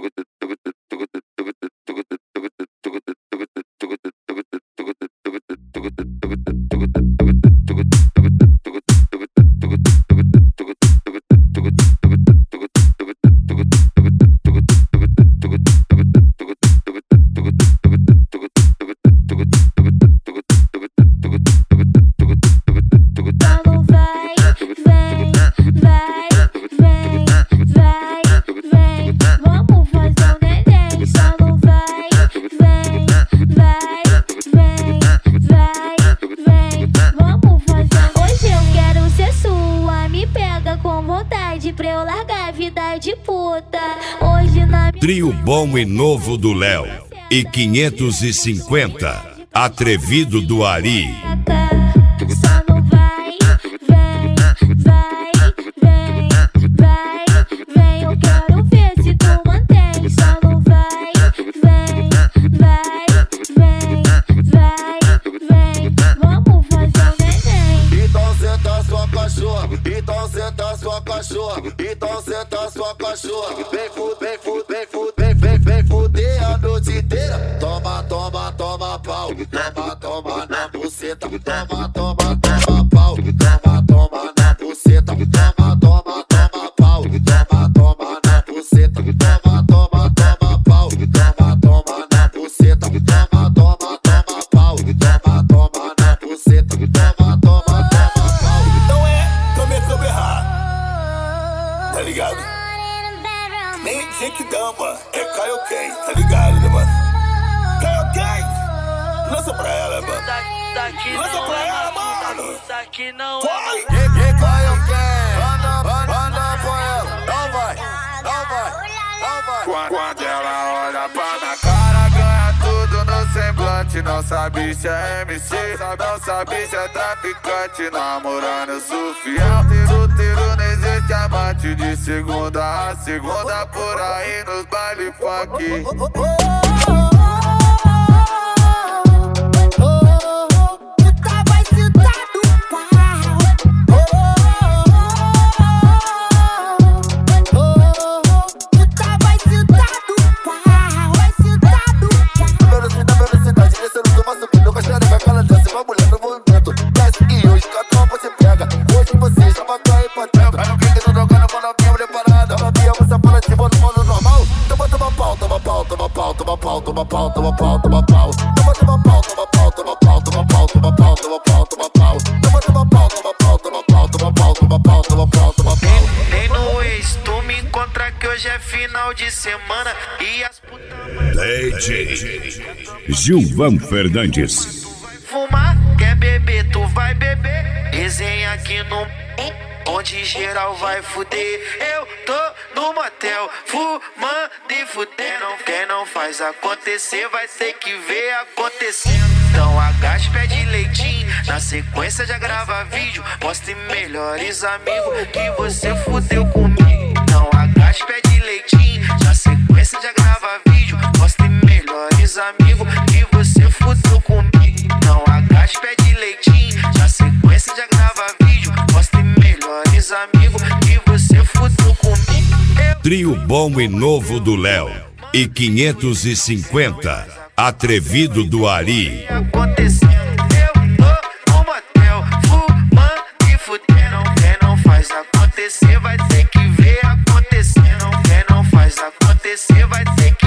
Pra eu largar a vida de puta. Hoje na Trio bom e novo do Léo e 550 atrevido do Ari. Só não vai, vem, eu quero ver se tu mantém. Só não vai, vem, vamos fazer o neném. Então senta sua cachorra, então senta sua cachorra, então senta sua cachorra. Vem fuder a noite inteira. Toma pau, toma na buceta. Toma pau, toma na buceta. Toma pau, toma na buceta. Toma pau, toma na buceta. Toma pau, toma na buceta. Toma pau. Não é comer errado, tá ligado? Nem Genkidama, é Kaioken, tá ligado, né, mano? Kaioken, lança pra ela, mano. Lança pra ela, mano. Vai! Kaioken, anda com ela. Não vai. Quando ela olha pra minha cara, ganha tudo no semblante. Não sabe se é MC, não sabe se é traficante. Namorando, eu sou fiel. Solteiro, não existe amante. De segunda a segunda, por aí nos baile funk. Toma pau. Nem no ex, tu me encontra que hoje é final de semana e as putas. DJ Gilvan Fernandes. Fumar, quer beber, tu vai beber. Resenha aqui no onde geral vai fuder. Eu tô no motel, fumando e fudendo. Quem não faz acontecer vai ter que ver acontecendo. Então agache, pede leitinho, na sequência já grava vídeo. Mostre melhores amigos que você fudeu comigo. Então agache, pede leitinho, na sequência já grava vídeo. Mostre melhores amigos que você fudeu comigo. Então agache, pede leitinho, na sequência já grava vídeo. Mostre melhores amigos que você fudeu comigo. Trio bom e novo do Léo e 550 atrevido do Ari. Acontecendo, eu tô no motel, fumando e fudendo. Quem não faz acontecer vai ter que ver acontecendo. Quem não faz acontecer vai ter que